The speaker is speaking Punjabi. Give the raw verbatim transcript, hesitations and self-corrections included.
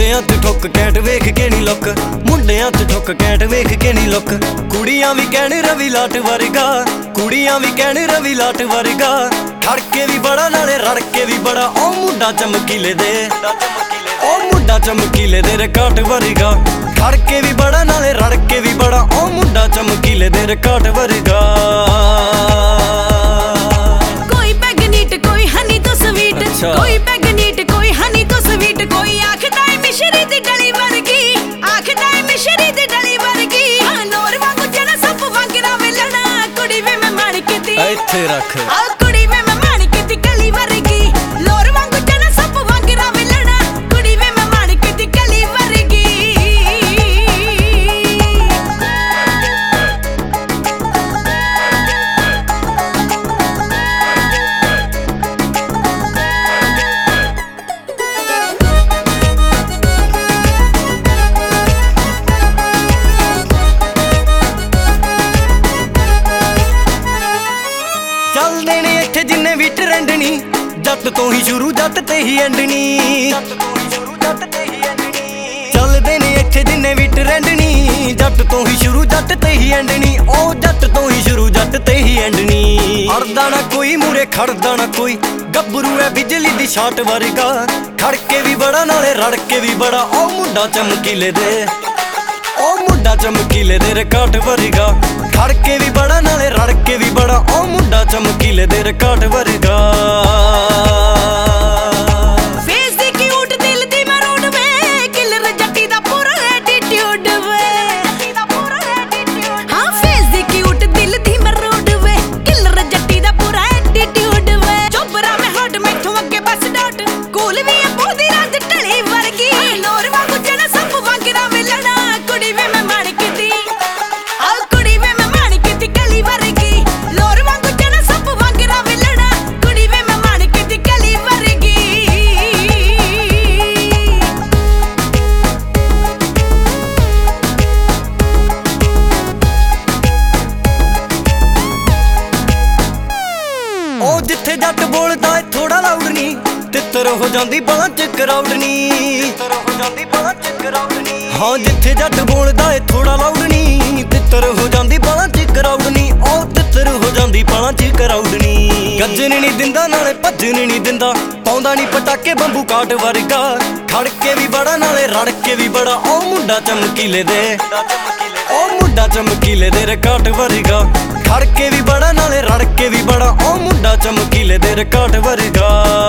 ਮੁੰਡਿਆਂ ਤੇ ਠੁੱਕ ਕੈਂਟ ਵੇਖ ਕੇ ਨੀ ਲੁੱਕ, ਮੁੰਡਿਆਂ ਤੇ ਠੁੱਕ ਕੈਂਟ ਵੇਖ ਕੇ ਨੀ ਲੁੱਕ। ਕੁੜੀਆਂ ਵੀ ਕਹਿਣ ਰਵੀ ਲਾਟ ਵਰਗਾ, ਕੁੜੀਆਂ ਵੀ ਕਹਿਣ ਰਵੀ ਲਾਟ ਵਰਗਾ। ਖੜ ਕੇ ਵੀ ਬੜਾ ਨਾਲੇ ਰੜ ਕੇ ਵੀ ਬੜਾ, ਉਹ ਮੁੰਡਾ ਚਮਕੀਲੇ ਦੇ, ਉਹ ਮੁੰਡਾ ਚਮਕੀਲੇ ਦੇ ਰਿਕਾਰਡ ਵਰਗਾ। ਖੜ ਕੇ ਵੀ ਬੜਾ ਨਾਲੇ ਰੜ ਕੇ ਵੀ ਬੜਾ, ਉਹ ਮੁੰਡਾ ਚਮਕੀਲੇ ਦੇ ਰਿਕਾਰਡ ਵਰਗਾ। ਕੋਈ ਪੈਗ ਨੀਟ ਕੋਈ ਹਨੀ ਤੋਂ ਸਵੀਟ, ਕੋਈ ਪੈਗ ਨੀਟ ਕੋਈ ਹਨੀ ਤੋਂ ਸਵੀਟ। ਕੋਈ ਆਖਦਾ ਏ ਮਿਸ਼ਰੀ ਦੀ ਡਲੀ ਵਰਗੀ, ਆਖਦਾ ਏ ਮਿਸ਼ਰੀ ਦੀ ਡਲੀ ਵਰਗੀ। ਹਾਂ ਨੋਰ ਵਾਂਗੂ ਜਣਾ ਸੱਪ ਵਾਂਗਰਾ ਵੇਲਣਾ, ਕੁੜੀ ਵੇ ਮੈਂ ਮਾਣਕੇ ਦੀ ਇੱਥੇ ਰੱਖ, ਆ ਕੁੜੀ ਵੇ ਮੈਂ ਮਾਣਕੇ ਦੀ ਕਲੀ ਵਰਗੀ। ਲੋਰ ਵਾਂਗੂ ਜਣਾ ਸੱਪ ਵਾਂਗਰਾ ਵੇਲਣਾ, ਕੁੜੀ ਵੇ ਮੈਂ ਮਾਣਕੇ ਦੀ ਕਲੀ ਵਰਗੀ। ਚੱਲਦੇ ਨੇ ਇੱਥੇ ਜਿੰਨੇ ਵੀ ਟਰੈਂਡਣੀ, ਜੱਟ ਤੋਂ ਹੀ ਸ਼ੁਰੂ ਜੱਟ ਤੇ ਹੀ ਐਂਡਣੀ। ਚੱਲਦੇ ਨੇ ਇੱਥੇ ਜਿੰਨੇ ਵੀ ਟਰੈਂਡਣੀ, ਜੱਟ ਤੋਂ ਹੀ ਸ਼ੁਰੂ ਜੱਟ ਤੇ ਹੀ ਐਂਡਣੀ। ਉਹ ਜੱਟ ਤੋਂ ਹੀ ਸ਼ੁਰੂ ਜੱਟ ਤੇ ਹੀ ਐਂਡਣੀ। ਅੜਦਾ ਨਾ ਕੋਈ ਮੂਰੇ ਖੜਦਾ ਨਾ ਕੋਈ, ਗੱਭਰੂ ਐ ਬਿਜਲੀ ਦੀ ਛਾਟ ਵਰਗਾ। ਖੜ ਕੇ ਵੀ ਬੜਾ ਨਾਲੇ ਰੜ ਕੇ ਵੀ ਬੜਾ, ਉਹ ਮੁੰਡਾ ਚਮਕੀਲੇ ਦੇ, ਉਹ ਮੁੰਡਾ ਚਮਕੀਲੇ ਦੇ ਰਿਕਾਰਡ ਵਰਗਾ। ਖੜ ਕੇ ਵੀ ਬੜਾ ਨਾਲੇ ਰੜ ਕੇ ਵੀ ਬੜਾ, ਉਹ ਮੁੰਡਾ ਚਮਕੀਲੇ ਦੇ ਰਿਕਾਰਡ ਵਰਗਾ। ਫੇਸ ਦੀ ਕਿਊਟ ਦਿਲ ਦੀ ਮਰੂਡ ਵੇ, ਕਿਲਰ ਜੱਟੀ ਦਾ ਪੂਰਾ ਐਟੀਟਿਊਡ ਵੇ। ਹਾਂ ਫੇਸ ਦੀ ਕਿਊਟ ਦਿਲ ਦੀ ਮਰੂਡ ਵੇ, ਕਿਲਰ ਜੱਟੀ ਦਾ ਪੂਰਾ ਐਟੀਟਿਊਡ ਵੇ। ਚੋਬਰਾ ਮੈਂ ਹਟ ਮੈਥੋਂ ਅੱਗੇ ਬਸ ਡਾਟ, ਕੂਲ ਵੀ ਆ ਬੋਦੀ ਰਾਤ ਢਲੀ ਵਰਗੀ। ਲੋਰ ਵਾਂਗੂ ਜਣਾ ਸੱਪ ਵਾਂਗਰਾ ਵੇਲਣਾ, ਕੁੜੀ ਵੇ ਮੈਂ ਮਾਣਕੇ ਦੀ ਆ ਕੁੜੀ ਵੇ ਮੈਂ ਮਾਣਕੇ ਦੀ ਕਲੀ ਵਰਗੀ। ਲੋਰ ਵਾਂਗੂ ਜਣਾ ਸੱਪ ਵਾਂਗਰਾ ਵੇਲਣਾ, ਕੁੜੀ ਵੇ ਮੈਂ ਮਾਣਕੇ ਦੀ ਕਲੀ ਵਰਗੀ। ਉਹ ਜਿੱਥੇ ਜੱਟ ਬੋਲਦਾ ਏ ਥੋੜਾ ਲਾਊਡ ਨੀ, ਤਿੱਤਰ ਹੋ ਜਾਂਦੀ ਬਾਂਹ ਚ ਕਰਾਊਡ ਨੀ। ਹਾਂ ਜਿੱਥੇ ਜੱਟ ਬੋਲਦਾ ਏ ਥੋੜਾ ਲਾਊਡ ਨੀ, ਤਿੱਤਰ ਹੋ ਜਾਂਦੀ ਬਾਂਹ ਚ ਕਰਾਊਡ ਨੀ। ਉਹ ਤਿੱਤਰ ਹੋ ਜਾਂਦੀ ਬਾਂਹ ਚ ਕਰਾਊਡ ਨੀ। ਗੱਜਣ ਨੀ ਦਿੰਦਾ ਨਾਲੇ ਭੱਜਣ ਨੀ ਦਿੰਦਾ, ਪਾਉਂਦਾ ਨੀ ਪਟਾਕੇ ਬੰਬੂ ਕਾਟ ਵਰਗਾ। ਖੜ ਕੇ ਵੀ ਬੜਾ ਨਾਲੇ ਰੜ ਕੇ ਵੀ ਬੜਾ, ਉਹ ਮੁੰਡਾ ਚਮਕੀਲੇ ਦੇ, ਉਹ ਮੁੰਡਾ ਚਮਕੀਲੇ ਦੇ ਰਿਕਾਰਡ ਵਰਗਾ। ਖੜ ਕੇ ਵੀ ਬੜਾ ਨਾਲੇ ਰੜ ਕੇ ਵੀ ਬੜਾ, ਉਹ ਮੁੰਡਾ ਚਮਕੀਲੇ ਦੇ ਰਿਕਾਰਡ ਵਰਗਾ।